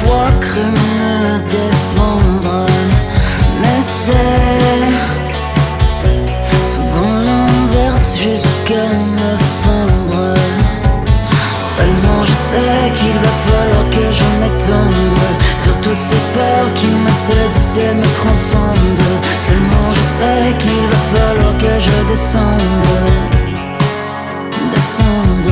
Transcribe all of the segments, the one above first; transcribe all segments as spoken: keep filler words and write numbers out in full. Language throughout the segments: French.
fois cru me défendre, mais c'est souvent l'inverse jusqu'à me fondre. Seulement je sais qu'il va falloir que je m'étende sur toutes ces peurs qui me saisissent et me transcendent. Seulement je sais qu'il va falloir que je descende, descende.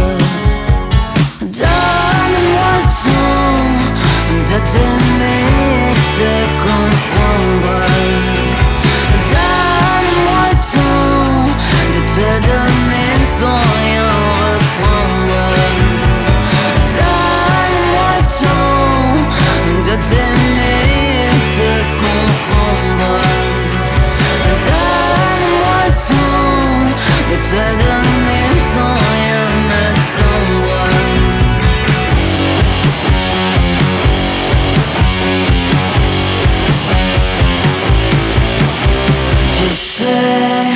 Donne-moi le temps de t'aimer et de te comprendre. Donne-moi le temps de te donner sans rien reprendre. Donne-moi le temps de t'aimer et de te comprendre. Donne-moi le temps de te donner sans rien attendre. Tu sais,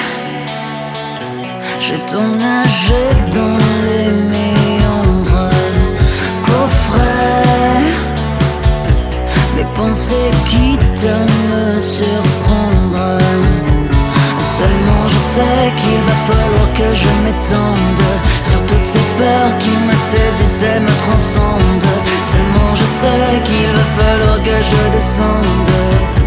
j'ai tant nagé dans les méandres qu'offraient mes pensées quitte à me surprendre. Seulement je sais qu'il va falloir que je m'étende sur toutes ces peurs qui me saisissent et me transcendent. Seulement je sais qu'il va falloir que je descende.